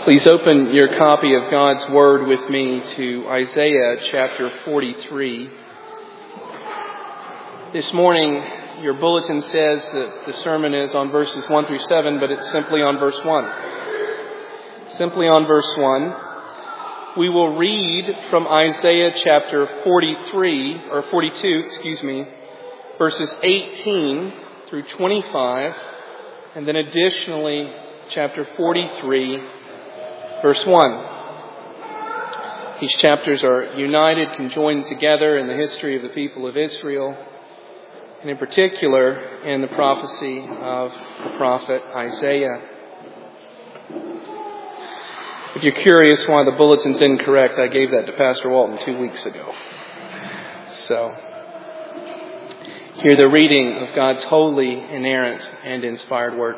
Please open your copy of God's Word with me to Isaiah chapter 43. This morning, your bulletin says that the sermon is on verses 1 through 7, but it's simply on verse 1. Simply on verse 1. We will read from Isaiah chapter 42, verses 18 through 25, and then additionally chapter 43, verse 1. These chapters are united, conjoined together in the history of the people of Israel, and in particular in the prophecy of the prophet Isaiah. If you're curious why the bulletin's incorrect, I gave that to Pastor Walton 2 weeks ago. So, hear the reading of God's holy, inerrant, and inspired Word.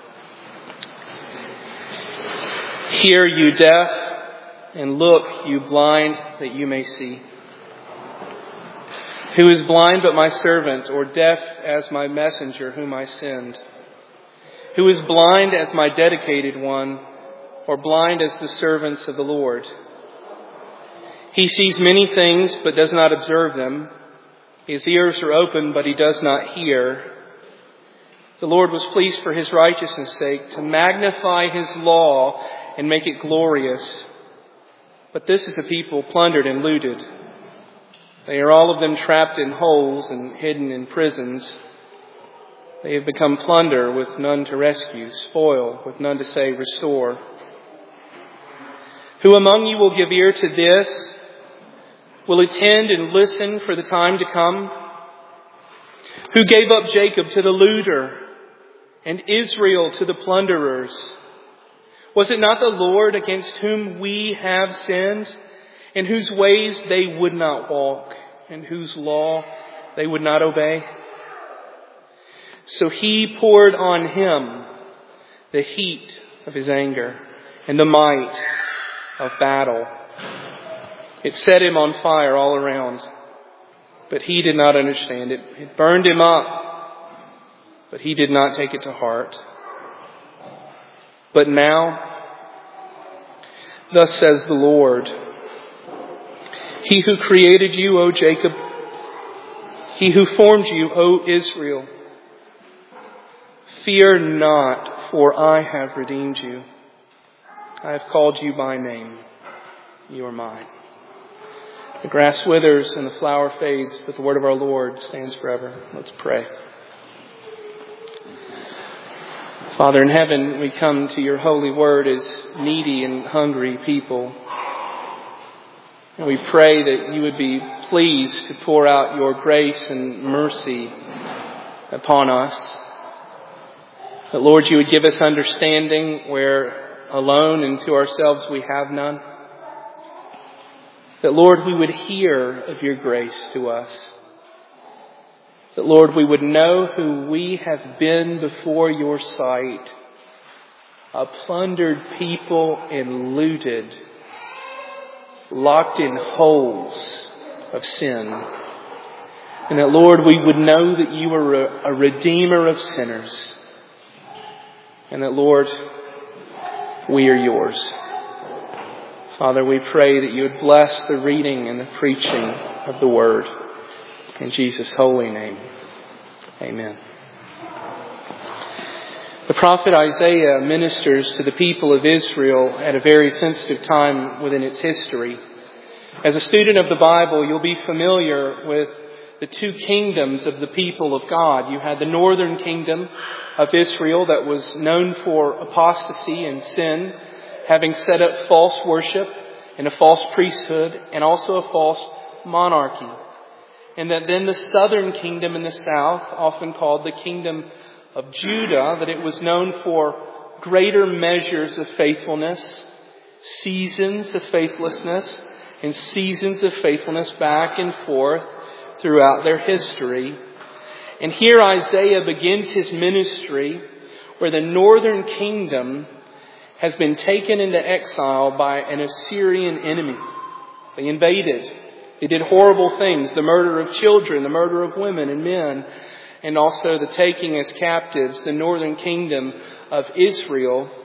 Hear, you deaf, and look, you blind, that you may see. Who is blind but my servant, or deaf as my messenger whom I send? Who is blind as my dedicated one, or blind as the servants of the Lord? He sees many things but does not observe them. His ears are open but he does not hear. The Lord was pleased for his righteousness' sake to magnify his law and make it glorious. But this is a people plundered and looted. They are all of them trapped in holes and hidden in prisons. They have become plunder with none to rescue, spoil with none to say restore. Who among you will give ear to this? Will attend and listen for the time to come? Who gave up Jacob to the looter and Israel to the plunderers? Was it not the Lord against whom we have sinned, in whose ways they would not walk, and whose law they would not obey? So he poured on him the heat of his anger and the might of battle. It set him on fire all around, but he did not understand it. It burned him up, but he did not take it to heart. But now, thus says the Lord, He who created you, O Jacob, He who formed you, O Israel, fear not, for I have redeemed you. I have called you by name. You are mine. The grass withers and the flower fades, but the word of our Lord stands forever. Let's pray. Father in heaven, we come to your holy word as needy and hungry people. And we pray that you would be pleased to pour out your grace and mercy upon us. That, Lord, you would give us understanding where alone and to ourselves we have none. That, Lord, we would hear of your grace to us. That, Lord, we would know who we have been before your sight, a plundered people and looted, locked in holes of sin. And that, Lord, we would know that you are a redeemer of sinners. And that, Lord, we are yours. Father, we pray that you would bless the reading and the preaching of the word. In Jesus' holy name, amen. The prophet Isaiah ministers to the people of Israel at a very sensitive time within its history. As a student of the Bible, you'll be familiar with the two kingdoms of the people of God. You had the northern kingdom of Israel that was known for apostasy and sin, having set up false worship and a false priesthood and also a false monarchy. And that then the southern kingdom in the south, often called the kingdom of Judah, that it was known for greater measures of faithfulness, seasons of faithlessness, and seasons of faithfulness back and forth throughout their history. And here Isaiah begins his ministry where the northern kingdom has been taken into exile by an Assyrian enemy. They invaded. They did horrible things, the murder of children, the murder of women and men, and also the taking as captives the northern kingdom of Israel.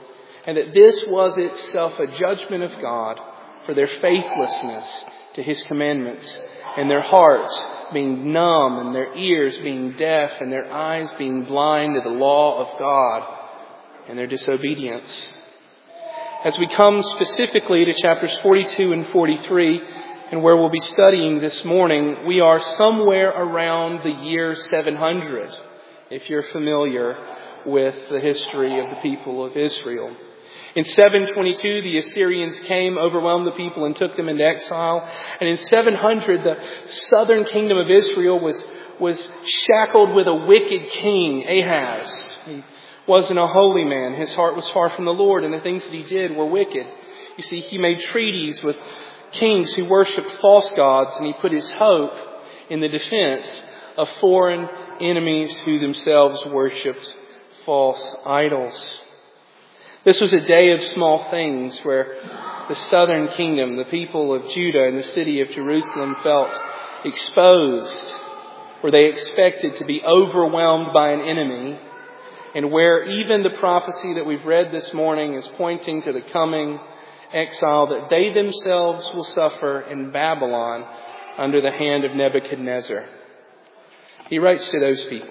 and that this was itself a judgment of God for their faithlessness to His commandments, and their hearts being numb, and their ears being deaf, and their eyes being blind to the law of God, and their disobedience. As we come specifically to chapters 42 and 43, and where we'll be studying this morning, we are somewhere around the year 700, if you're familiar with the history of the people of Israel. In 722, the Assyrians came, overwhelmed the people, and took them into exile. And in 700, the southern kingdom of Israel was shackled with a wicked king, Ahaz. He wasn't a holy man. His heart was far from the Lord, and the things that he did were wicked. You see, he made treaties with kings who worshipped false gods, and he put his hope in the defense of foreign enemies who themselves worshipped false idols. This was a day of small things where the southern kingdom, the people of Judah and the city of Jerusalem felt exposed, where they expected to be overwhelmed by an enemy, and where even the prophecy that we've read this morning is pointing to the coming exile that they themselves will suffer in Babylon under the hand of Nebuchadnezzar. He writes to those people.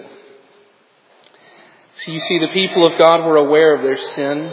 So you see, the people of God were aware of their sin.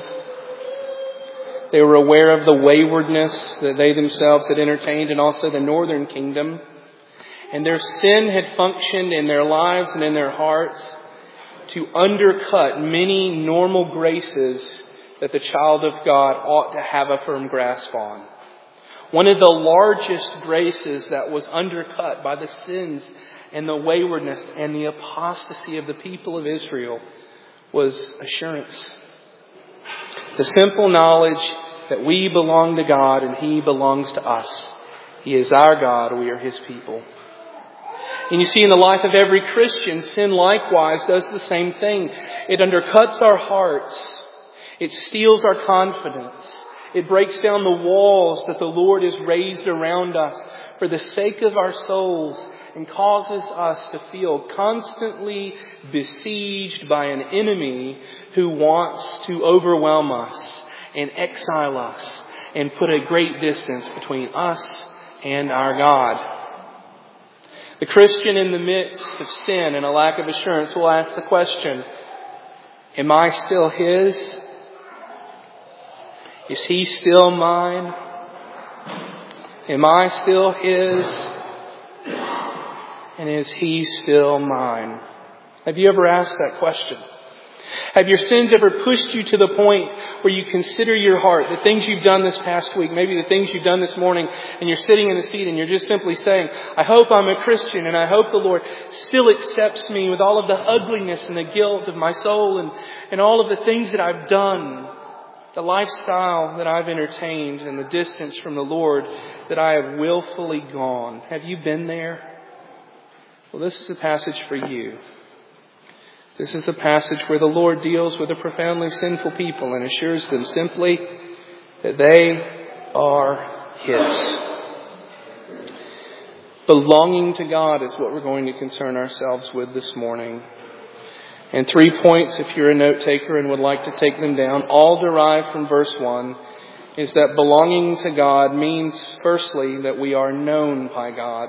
They were aware of the waywardness that they themselves had entertained, and also the northern kingdom. And their sin had functioned in their lives and in their hearts to undercut many normal graces that the child of God ought to have a firm grasp on. One of the largest graces that was undercut by the sins and the waywardness and the apostasy of the people of Israel was assurance. The simple knowledge that we belong to God and He belongs to us. He is our God, we are His people. And you see, in the life of every Christian, sin likewise does the same thing. It undercuts our hearts. It steals our confidence. It breaks down the walls that the Lord has raised around us for the sake of our souls, and causes us to feel constantly besieged by an enemy who wants to overwhelm us and exile us and put a great distance between us and our God. The Christian in the midst of sin and a lack of assurance will ask the question, am I still His? Is He still mine? Am I still His? And is He still mine? Have you ever asked that question? Have your sins ever pushed you to the point where you consider your heart, the things you've done this past week, maybe the things you've done this morning, and you're sitting in a seat and you're just simply saying, I hope I'm a Christian and I hope the Lord still accepts me with all of the ugliness and the guilt of my soul and all of the things that I've done, the lifestyle that I've entertained and the distance from the Lord that I have willfully gone. Have you been there? Well, this is a passage for you. This is a passage where the Lord deals with a profoundly sinful people and assures them simply that they are His. Belonging to God is what we're going to concern ourselves with this morning. And 3 points, if you're a note taker and would like to take them down, all derived from verse 1, is that belonging to God means, firstly, that we are known by God.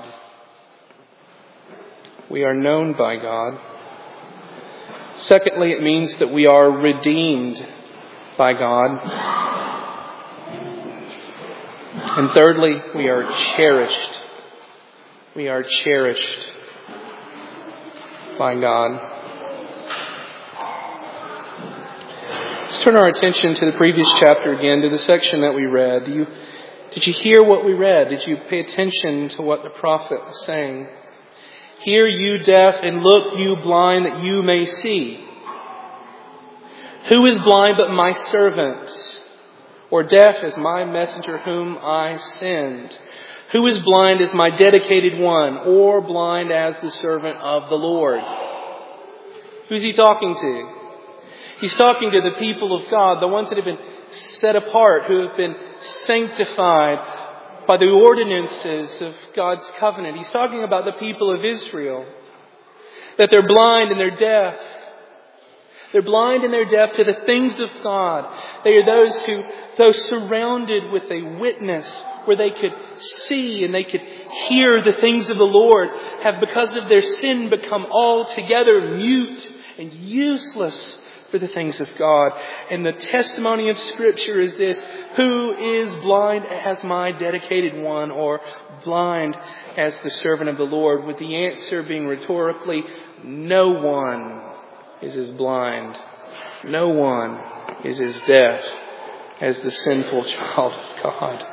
We are known by God. Secondly, it means that we are redeemed by God. And thirdly, we are cherished. We are cherished by God. Let's turn our attention to the previous chapter again, to the section that we read. Did you hear what we read? Did you pay attention to what the prophet was saying? Hear, you deaf, and look, you blind, that you may see. Who is blind but my servant? Or deaf as my messenger whom I send? Who is blind as my dedicated one? Or blind as the servant of the Lord? Who's he talking to? He's talking to the people of God, the ones that have been set apart, who have been sanctified by the ordinances of God's covenant. He's talking about the people of Israel. That they're blind and they're deaf. They're blind and they're deaf to the things of God. They are those surrounded with a witness where they could see and they could hear the things of the Lord, have because of their sin become altogether mute and useless for the things of God. And the testimony of Scripture is this: who is blind as my dedicated one, or blind as the servant of the Lord? With the answer being rhetorically, no one is as blind. No one is as deaf as the sinful child of God.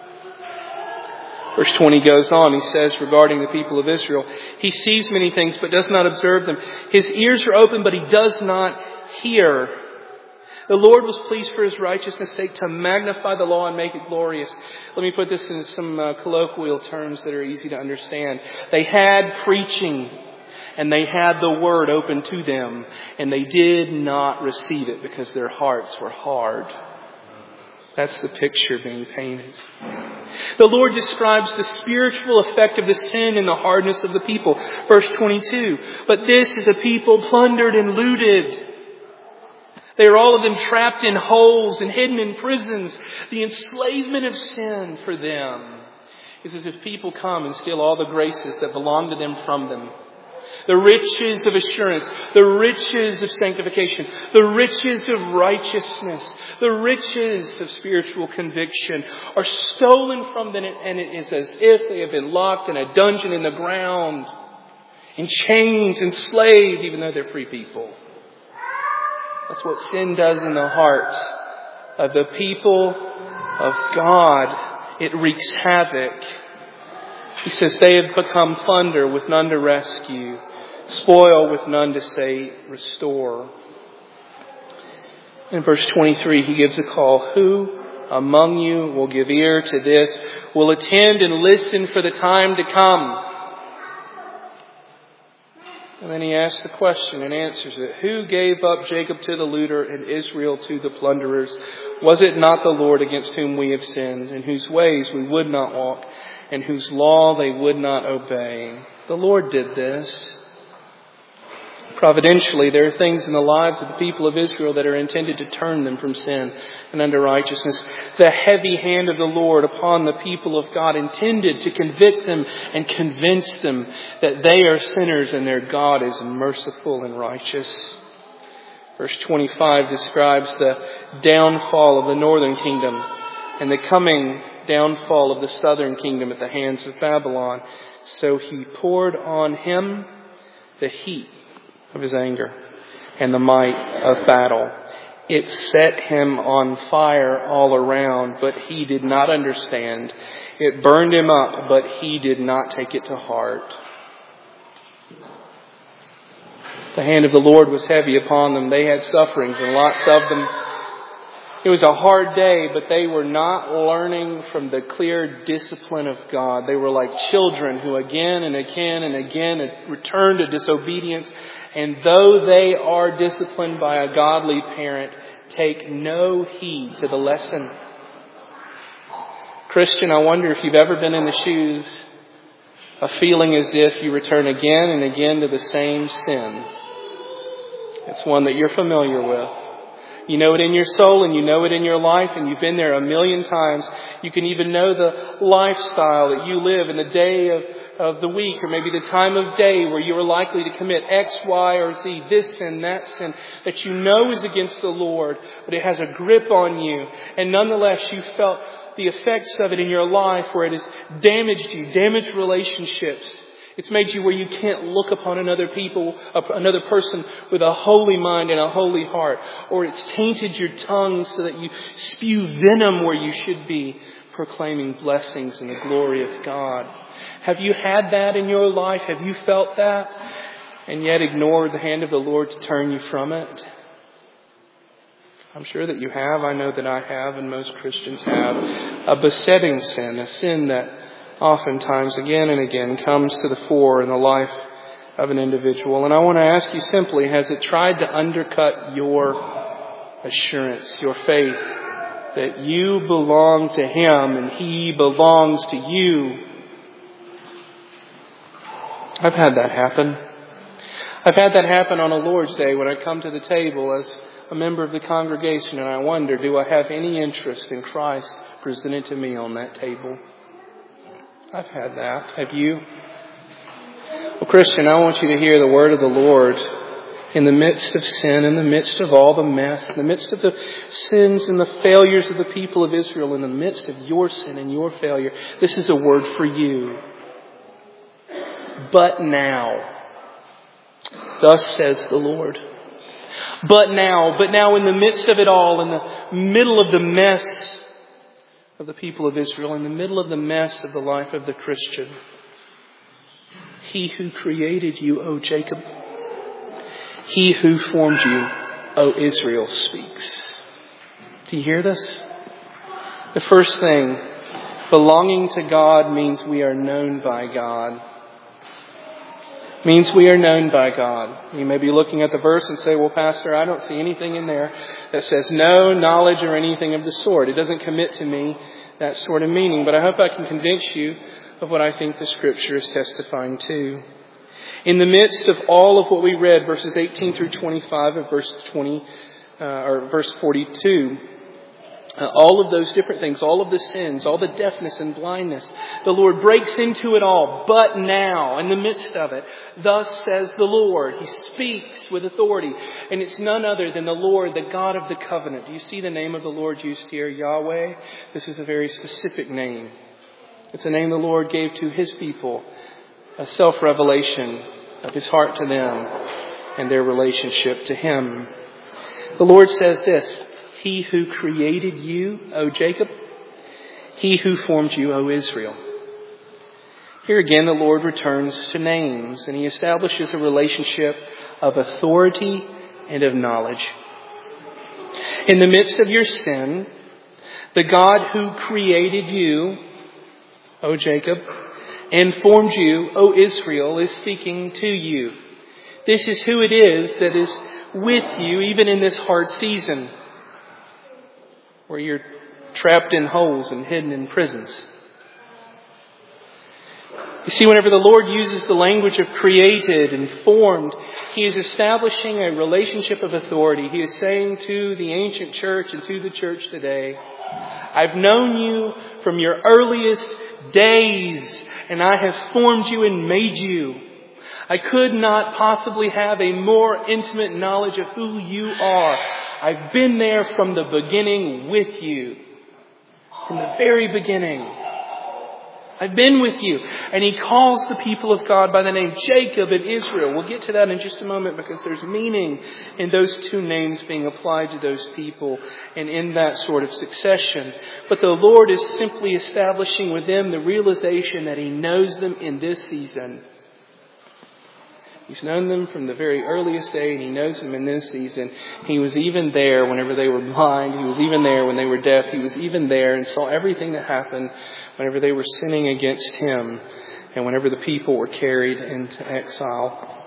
Verse 20 goes on. He says regarding the people of Israel, he sees many things but does not observe them. His ears are open but he does not hear. The Lord was pleased for His righteousness' sake to magnify the law and make it glorious. Let me put this in some colloquial terms that are easy to understand. They had preaching and they had the Word open to them, and they did not receive it because their hearts were hard. That's the picture being painted. The Lord describes the spiritual effect of the sin and the hardness of the people. Verse 22, but this is a people plundered and looted. They are all of them trapped in holes and hidden in prisons. The enslavement of sin for them is as if people come and steal all the graces that belong to them from them. The riches of assurance, the riches of sanctification, the riches of righteousness, the riches of spiritual conviction are stolen from them, and it is as if they have been locked in a dungeon in the ground, in chains, enslaved, even though they're free people. That's what sin does in the hearts of the people of God. It wreaks havoc. He says they have become plunder with none to rescue, spoil with none to say restore. In verse 23, he gives a call. Who among you will give ear to this, will attend and listen for the time to come? And then he asks the question and answers it. Who gave up Jacob to the looter and Israel to the plunderers? Was it not the Lord against whom we have sinned, in whose ways we would not walk, and whose law they would not obey? The Lord did this. Providentially, there are things in the lives of the people of Israel that are intended to turn them from sin and unto righteousness. The heavy hand of the Lord upon the people of God intended to convict them and convince them that they are sinners and their God is merciful and righteous. Verse 25 describes the downfall of the northern kingdom and the coming downfall of the southern kingdom at the hands of Babylon. So he poured on him the heat of his anger and the might of battle. It set him on fire all around, but he did not understand. It burned him up, but he did not take it to heart. The hand of the Lord was heavy upon them. They had sufferings, and lots of them. It was a hard day, but they were not learning from the clear discipline of God. They were like children who again and again and again return to disobedience. And though they are disciplined by a godly parent, take no heed to the lesson. Christian, I wonder if you've ever been in the shoes of feeling as if you return again and again to the same sin. It's one that you're familiar with. You know it in your soul and you know it in your life, and you've been there a million times. You can even know the lifestyle that you live in the day of the week, or maybe the time of day where you are likely to commit X, Y, or Z, this sin, that sin, that you know is against the Lord, but it has a grip on you. And nonetheless, you felt the effects of it in your life where it has damaged you, damaged relationships. It's made you where you can't look upon another person with a holy mind and a holy heart. Or it's tainted your tongue so that you spew venom where you should be proclaiming blessings and the glory of God. Have you had that in your life? Have you felt that? And yet ignored the hand of the Lord to turn you from it? I'm sure that you have. I know that I have, and most Christians have. A besetting sin, a sin that oftentimes again and again comes to the fore in the life of an individual. And I want to ask you simply, has it tried to undercut your assurance, your faith that you belong to Him and He belongs to you? I've had that happen. I've had that happen on a Lord's Day when I come to the table as a member of the congregation and I wonder, do I have any interest in Christ presented to me on that table? I've had that. Have you? Well, Christian, I want you to hear the word of the Lord in the midst of sin, in the midst of all the mess, in the midst of the sins and the failures of the people of Israel, in the midst of your sin and your failure. This is a word for you. But now, thus says the Lord. But now in the midst of it all, in the middle of the mess of the people of Israel, in the middle of the mess of the life of the Christian, He who created you, O Jacob, He who formed you, O Israel, speaks. Do you hear this? The first thing, belonging to God means we are known by God. Means we are known by God. You may be looking at the verse and say, well, Pastor, I don't see anything in there that says no knowledge or anything of the sort. It doesn't commit to me that sort of meaning. But I hope I can convince you of what I think the Scripture is testifying to. In the midst of all of what we read, verses 18 through 25 of verse 42, all of those different things, all of the sins, all the deafness and blindness, the Lord breaks into it all. But now, in the midst of it, thus says the Lord. He speaks with authority. And it's none other than the Lord, the God of the covenant. Do you see the name of the Lord used here? Yahweh. This is a very specific name. It's a name the Lord gave to His people. A self-revelation of His heart to them and their relationship to Him. The Lord says this, He who created you, O Jacob, He who formed you, O Israel. Here again the Lord returns to names and He establishes a relationship of authority and of knowledge. In the midst of your sin, the God who created you, O Jacob, and formed you, O Israel, is speaking to you. This is who it is that is with you even in this hard season where you're trapped in holes and hidden in prisons. You see, whenever the Lord uses the language of created and formed, He is establishing a relationship of authority. He is saying to the ancient church and to the church today, I've known you from your earliest days, and I have formed you and made you. I could not possibly have a more intimate knowledge of who you are. I've been there from the beginning with you. From the very beginning. I've been with you. And He calls the people of God by the name Jacob and Israel. We'll get to that in just a moment because there's meaning in those two names being applied to those people and in that sort of succession. But the Lord is simply establishing with them the realization that He knows them in this season. He's known them from the very earliest day, and He knows them in this season. He was even there whenever they were blind. He was even there when they were deaf. He was even there and saw everything that happened whenever they were sinning against Him and whenever the people were carried into exile.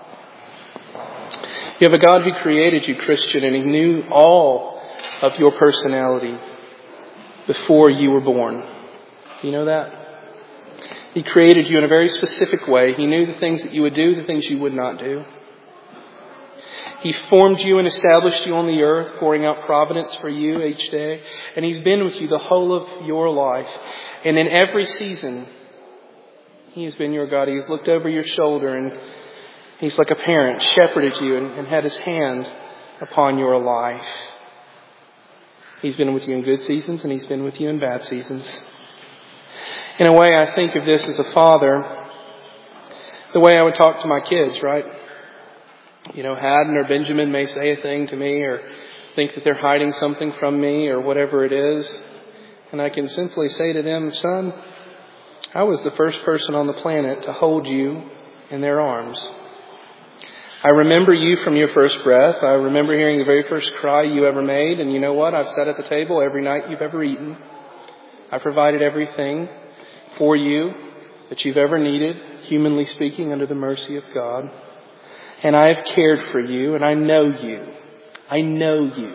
You have a God who created you, Christian, and He knew all of your personality before you were born. Do you know that? He created you in a very specific way. He knew the things that you would do, the things you would not do. He formed you and established you on the earth, pouring out providence for you each day. And He's been with you the whole of your life. And in every season, He has been your God. He has looked over your shoulder and He's like a parent, shepherded you and had His hand upon your life. He's been with you in good seasons and He's been with you in bad seasons. In a way, I think of this as a father, the way I would talk to my kids, right? You know, Haddon or Benjamin may say a thing to me or think that they're hiding something from me or whatever it is. And I can simply say to them, son, I was the first person on the planet to hold you in their arms. I remember you from your first breath. I remember hearing the very first cry you ever made. And you know what? I've sat at the table every night you've ever eaten. I provided everything for you that you've ever needed, humanly speaking, under the mercy of God. And I have cared for you, and I know you. I know you.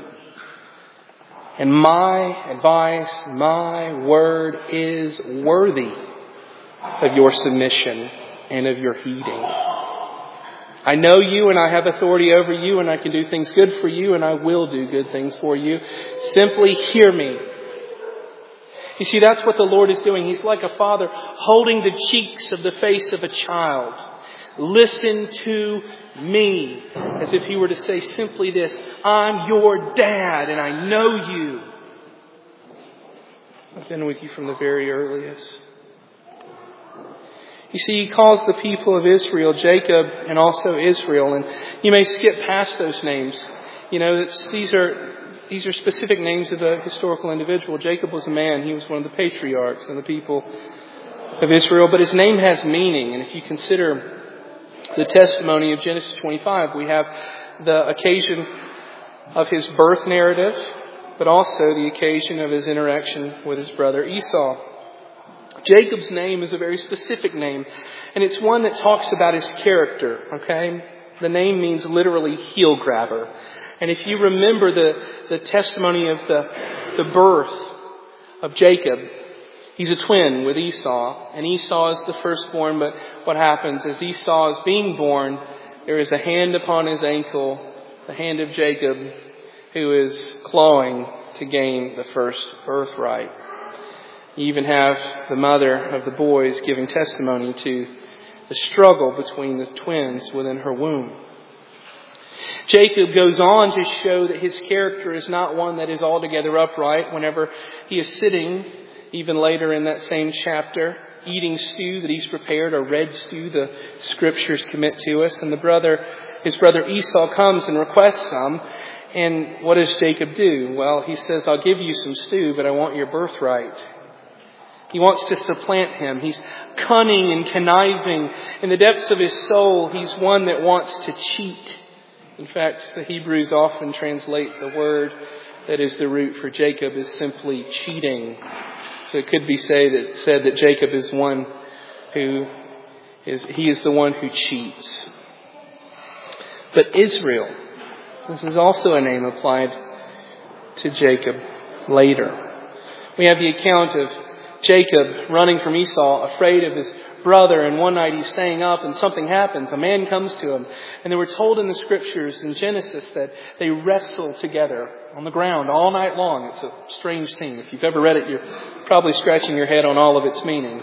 And my advice, my word is worthy of your submission and of your heeding. I know you and I have authority over you and I can do things good for you and I will do good things for you. Simply hear me. You see, that's what the Lord is doing. He's like a father holding the cheeks of the face of a child. Listen to me. As if he were to say simply this, I'm your dad and I know you. I've been with you from the very earliest. You see, he calls the people of Israel Jacob and also Israel. And you may skip past those names. You know, these are specific names of a historical individual. Jacob was a man. He was one of the patriarchs of the people of Israel. But his name has meaning. And if you consider the testimony of Genesis 25, we have the occasion of his birth narrative, but also the occasion of his interaction with his brother Esau. Jacob's name is a very specific name, and it's one that talks about his character, okay? The name means literally heel grabber. And if you remember the testimony of the birth of Jacob, he's a twin with Esau, and Esau is the firstborn, but what happens is Esau is being born, there is a hand upon his ankle, the hand of Jacob, who is clawing to gain the first birthright. You even have the mother of the boys giving testimony to the struggle between the twins within her womb. Jacob goes on to show that his character is not one that is altogether upright whenever he is sitting, even later in that same chapter, eating stew that he's prepared, a red stew the scriptures commit to us. And his brother Esau comes and requests some. And what does Jacob do? Well, he says, I'll give you some stew, but I want your birthright. He wants to supplant him. He's cunning and conniving. In the depths of his soul, he's one that wants to cheat. In fact, the Hebrews often translate the word that is the root for Jacob is simply cheating. So it could be said that Jacob is one he is the one who cheats. But Israel, this is also a name applied to Jacob later. We have the account of Jacob running from Esau, afraid of his brother, and one night he's staying up and something happens. A man comes to him, and they were told in the scriptures in Genesis that they wrestle together on the ground all night long. It's a strange scene. If you've ever read it, you're probably scratching your head on all of its meaning.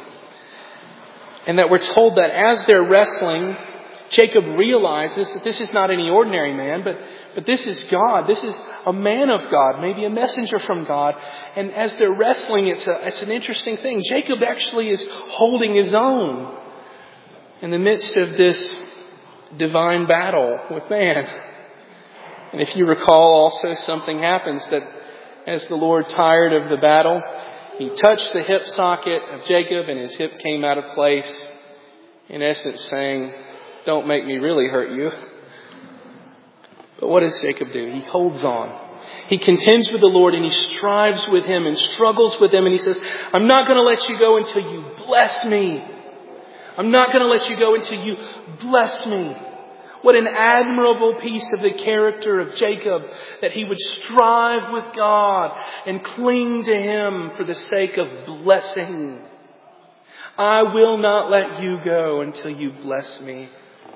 And that we're told that as they're wrestling, Jacob realizes that this is not any ordinary man, but this is God. This is a man of God, maybe a messenger from God. And as they're wrestling, it's an interesting thing. Jacob actually is holding his own in the midst of this divine battle with man. And if you recall, also something happens that as the Lord tired of the battle, he touched the hip socket of Jacob and his hip came out of place, in essence saying, don't make me really hurt you. But what does Jacob do? He holds on. He contends with the Lord and he strives with him and struggles with him. And he says, I'm not going to let you go until you bless me. I'm not going to let you go until you bless me. What an admirable piece of the character of Jacob, that he would strive with God and cling to him for the sake of blessing. I will not let you go until you bless me.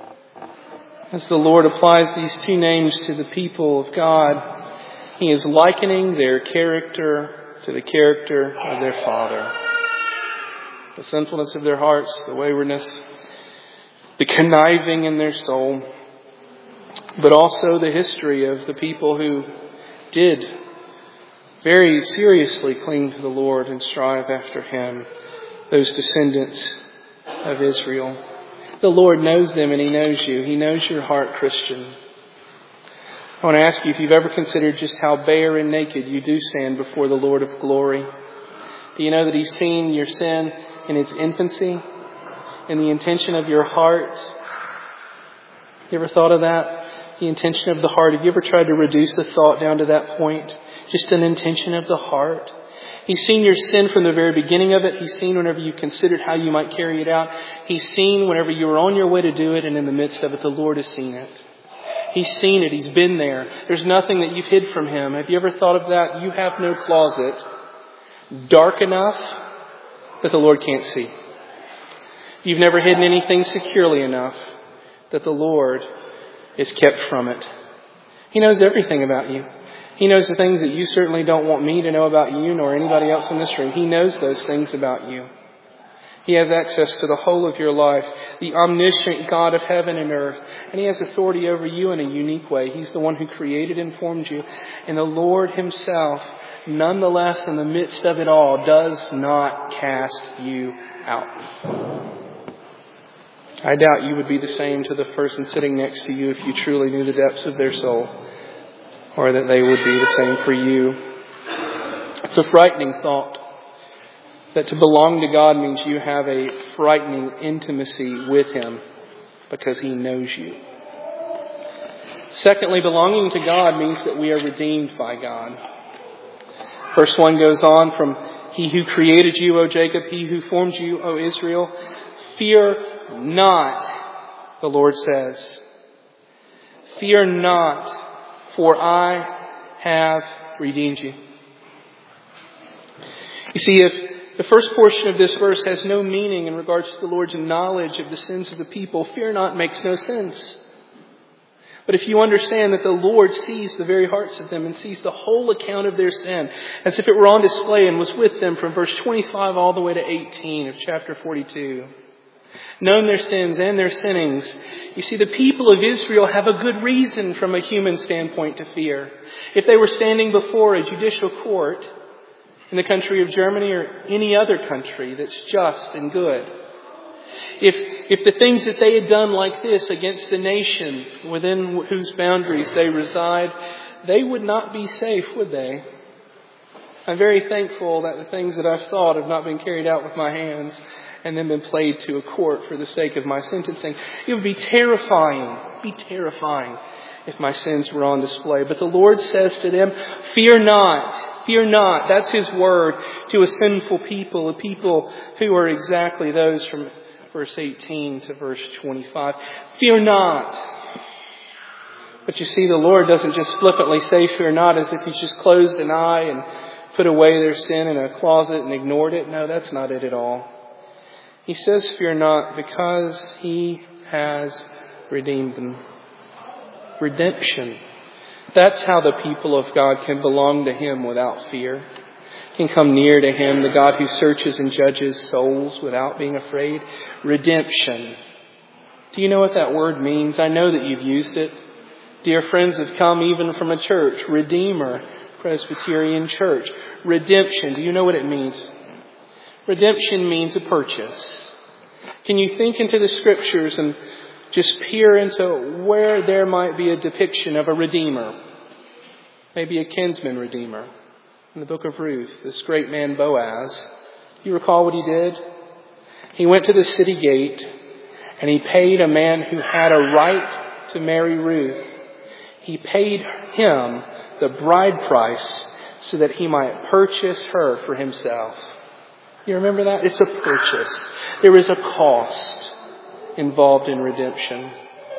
As the Lord applies these two names to the people of God, He is likening their character to the character of their father. The sinfulness of their hearts, the waywardness, the conniving in their soul, but also the history of the people who did very seriously cling to the Lord and strive after Him, those descendants of Israel. The Lord knows them and He knows you. He knows your heart, Christian. I want to ask you if you've ever considered just how bare and naked you do stand before the Lord of glory. Do you know that He's seen your sin in its infancy, in the intention of your heart? You ever thought of that? The intention of the heart. Have you ever tried to reduce a thought down to that point? Just an intention of the heart. He's seen your sin from the very beginning of it. He's seen whenever you considered how you might carry it out. He's seen whenever you were on your way to do it, and in the midst of it, the Lord has seen it. He's seen it. He's been there. There's nothing that you've hid from Him. Have you ever thought of that? You have no closet dark enough that the Lord can't see. You've never hidden anything securely enough that the Lord is kept from it. He knows everything about you. He knows the things that you certainly don't want me to know about you nor anybody else in this room. He knows those things about you. He has access to the whole of your life, the omniscient God of heaven and earth. And He has authority over you in a unique way. He's the one who created and formed you. And the Lord Himself, nonetheless, in the midst of it all, does not cast you out. I doubt you would be the same to the person sitting next to you if you truly knew the depths of their soul, or that they would be the same for you. It's a frightening thought that to belong to God means you have a frightening intimacy with Him because He knows you. Secondly, belonging to God means that we are redeemed by God. Verse 1 goes on from, He who created you, O Jacob, He who formed you, O Israel. Fear not, the Lord says. Fear not, for I have redeemed you. You see, if the first portion of this verse has no meaning in regards to the Lord's knowledge of the sins of the people, fear not makes no sense. But if you understand that the Lord sees the very hearts of them and sees the whole account of their sin as if it were on display and was with them from verse 25 all the way to 18 of chapter 42, known their sins and their sinnings, you see, the people of Israel have a good reason from a human standpoint to fear. If they were standing before a judicial court in the country of Germany or any other country that's just and good, if the things that they had done like this against the nation within whose boundaries they reside, they would not be safe, would they? I'm very thankful that the things that I've thought have not been carried out with my hands and then been played to a court for the sake of my sentencing. It would be terrifying if my sins were on display. But the Lord says to them, fear not. Fear not. That's His word to a sinful people, a people who are exactly those from verse 18 to verse 25. Fear not. But you see, the Lord doesn't just flippantly say fear not as if He's just closed an eye and put away their sin in a closet and ignored it. No, that's not it at all. He says fear not because He has redeemed them. Redemption. That's how the people of God can belong to Him without fear. Can come near to Him, the God who searches and judges souls without being afraid. Redemption. Do you know what that word means? I know that you've used it. Dear friends have come even from a church, Redeemer Presbyterian Church. Redemption. Do you know what it means? Redemption means a purchase. Can you think into the Scriptures and just peer into where there might be a depiction of a redeemer? Maybe a kinsman redeemer. In the book of Ruth, this great man Boaz, you recall what he did? He went to the city gate and he paid a man who had a right to marry Ruth. He paid him the bride price so that he might purchase her for himself. You remember that? It's a purchase. There is a cost involved in redemption.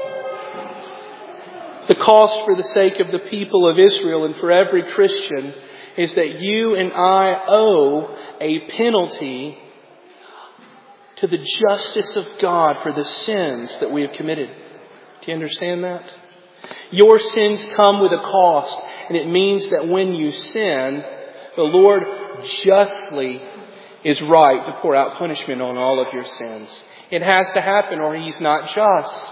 The cost for the sake of the people of Israel and for every Christian is that you and I owe a penalty to the justice of God for the sins that we have committed. Do you understand that? Your sins come with a cost, and it means that when you sin, the Lord justly is right to pour out punishment on all of your sins. It has to happen or He's not just.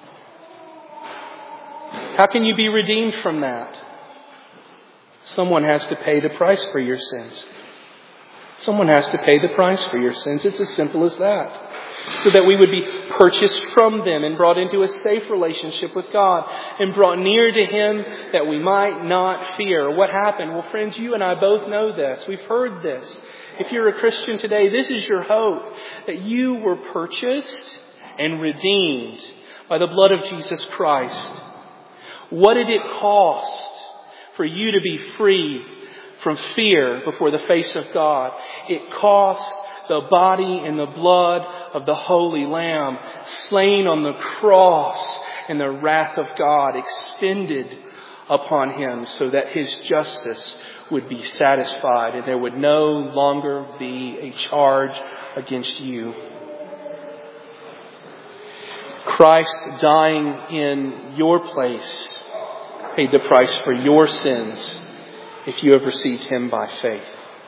How can you be redeemed from that? Someone has to pay the price for your sins. Someone has to pay the price for your sins. It's as simple as that. So that we would be purchased from them and brought into a safe relationship with God and brought near to Him that we might not fear. What happened? Well, friends, you and I both know this. We've heard this. If you're a Christian today, this is your hope, that you were purchased and redeemed by the blood of Jesus Christ. What did it cost for you to be free from fear before the face of God? It cost the body and the blood of the Holy Lamb slain on the cross and the wrath of God expended upon Him so that His justice would be satisfied and there would no longer be a charge against you. Christ dying in your place paid the price for your sins if you have received Him by faith.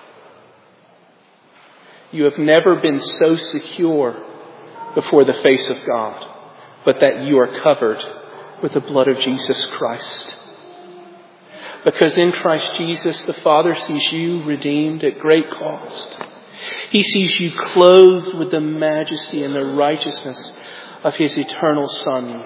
You have never been so secure before the face of God, but that you are covered with the blood of Jesus Christ. Because in Christ Jesus, the Father sees you redeemed at great cost. He sees you clothed with the majesty and the righteousness of His eternal Son,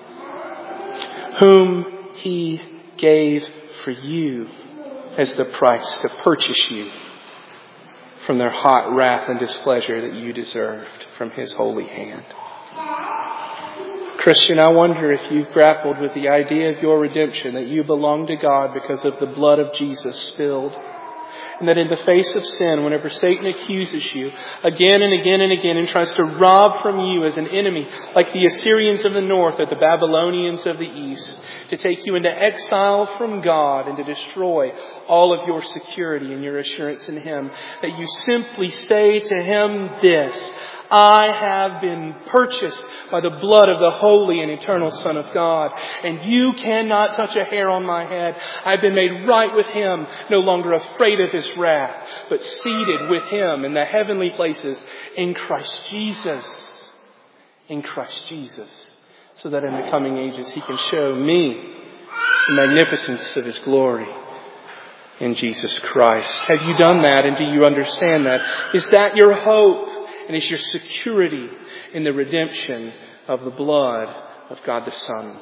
whom He gave for you as the price to purchase you from their hot wrath and displeasure that you deserved from His holy hand. Christian, I wonder if you've grappled with the idea of your redemption, that you belong to God because of the blood of Jesus spilled. And that in the face of sin, whenever Satan accuses you again and again and again and tries to rob from you as an enemy, like the Assyrians of the north or the Babylonians of the east, to take you into exile from God and to destroy all of your security and your assurance in Him, that you simply say to him this: I have been purchased by the blood of the holy and eternal Son of God, and you cannot touch a hair on my head. I've been made right with Him, no longer afraid of His wrath, but seated with Him in the heavenly places in Christ Jesus. In Christ Jesus. So that in the coming ages He can show me the magnificence of His glory in Jesus Christ. Have you done that, and do you understand that? Is that your hope? And is your security in the redemption of the blood of God the Son?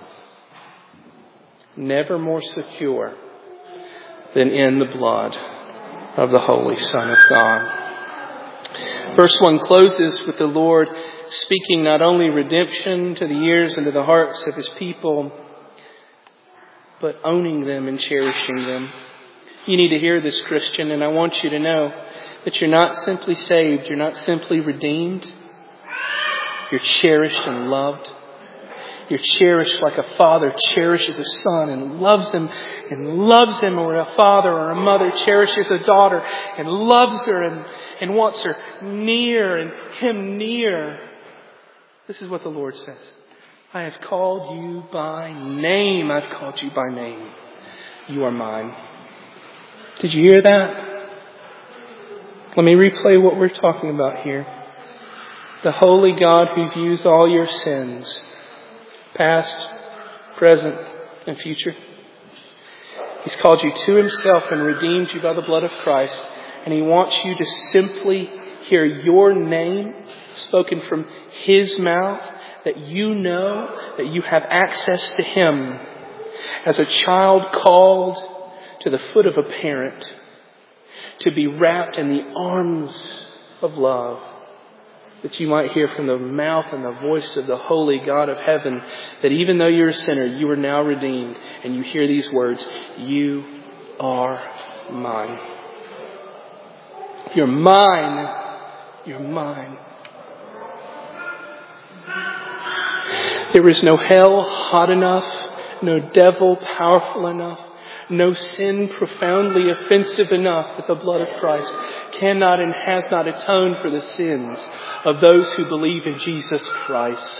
Never more secure than in the blood of the Holy Son of God. Verse 1 closes with the Lord speaking not only redemption to the ears and to the hearts of His people, but owning them and cherishing them. You need to hear this, Christian, and I want you to know that you're not simply saved, you're not simply redeemed. You're cherished and loved. You're cherished like a father cherishes a son and loves him, or a father or a mother cherishes a daughter and loves her and wants her near and him near. This is what the Lord says. I have called you by name. I've called you by name. You are mine. Did you hear that? Let me replay what we're talking about here. The holy God who views all your sins, past, present, and future. He's called you to Himself and redeemed you by the blood of Christ. And He wants you to simply hear your name spoken from His mouth, that you know that you have access to Him as a child called to the foot of a parent, to be wrapped in the arms of love, that you might hear from the mouth and the voice of the holy God of heaven that even though you're a sinner, you are now redeemed, and you hear these words: you are mine. You're mine. You're mine. There is no hell hot enough, no devil powerful enough, no sin profoundly offensive enough that the blood of Christ cannot and has not atoned for the sins of those who believe in Jesus Christ.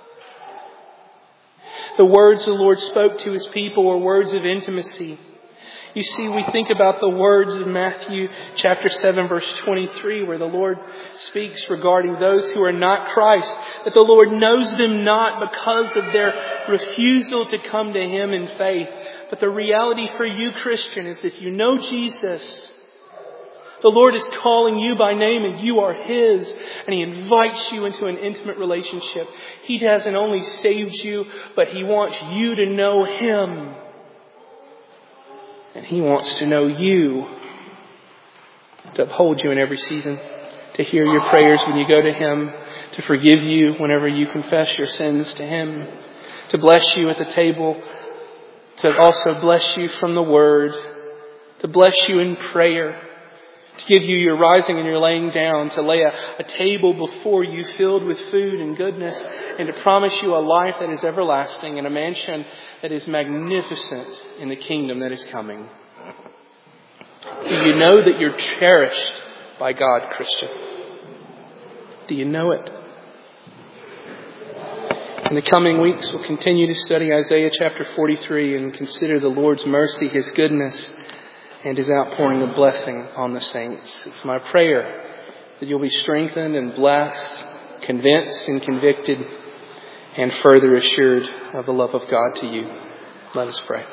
The words the Lord spoke to His people were words of intimacy. You see, we think about the words of Matthew chapter 7 verse 23, where the Lord speaks regarding those who are not Christ, that the Lord knows them not because of their refusal to come to Him in faith. But the reality for you, Christian, is if you know Jesus, the Lord is calling you by name and you are His, and He invites you into an intimate relationship. He hasn't only saved you, but He wants you to know Him. And He wants to know you, to uphold you in every season, to hear your prayers when you go to Him, to forgive you whenever you confess your sins to Him, to bless you at the table, to also bless you from the Word, to bless you in prayer, to give you your rising and your laying down, to lay a table before you filled with food and goodness, and to promise you a life that is everlasting and a mansion that is magnificent in the kingdom that is coming. Do you know that you're cherished by God, Christian? Do you know it? In the coming weeks, we'll continue to study Isaiah chapter 43 and consider the Lord's mercy, His goodness, and His outpouring of blessing on the saints. It's my prayer that you'll be strengthened and blessed, convinced and convicted, and further assured of the love of God to you. Let us pray.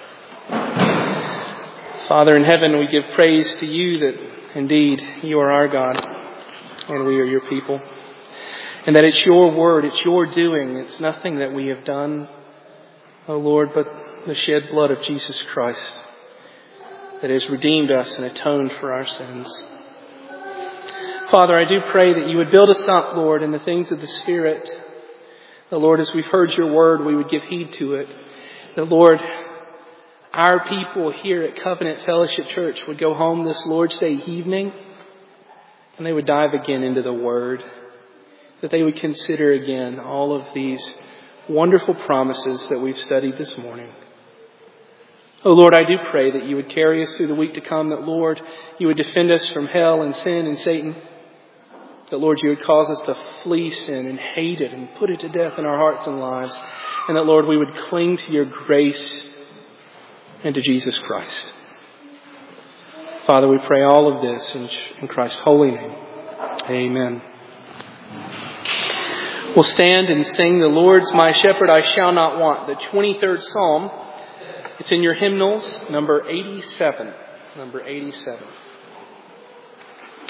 Father in heaven, we give praise to you that indeed you are our God and we are your people. And that it's your word, it's your doing, it's nothing that we have done, O Lord, but the shed blood of Jesus Christ that has redeemed us and atoned for our sins. Father, I do pray that you would build us up, Lord, in the things of the Spirit. That, Lord, as we've heard your word, we would give heed to it. That, Lord, our people here at Covenant Fellowship Church would go home this Lord's Day evening and they would dive again into the Word. That they would consider again all of these wonderful promises that we've studied this morning. Oh Lord, I do pray that you would carry us through the week to come. That, Lord, you would defend us from hell and sin and Satan. That, Lord, you would cause us to flee sin and hate it and put it to death in our hearts and lives. And that, Lord, we would cling to your grace and to Jesus Christ. Father, we pray all of this in Christ's holy name. Amen. We'll stand and sing "The Lord's my shepherd, I shall not want," the 23rd Psalm. It's in your hymnals, number 87. Number 87.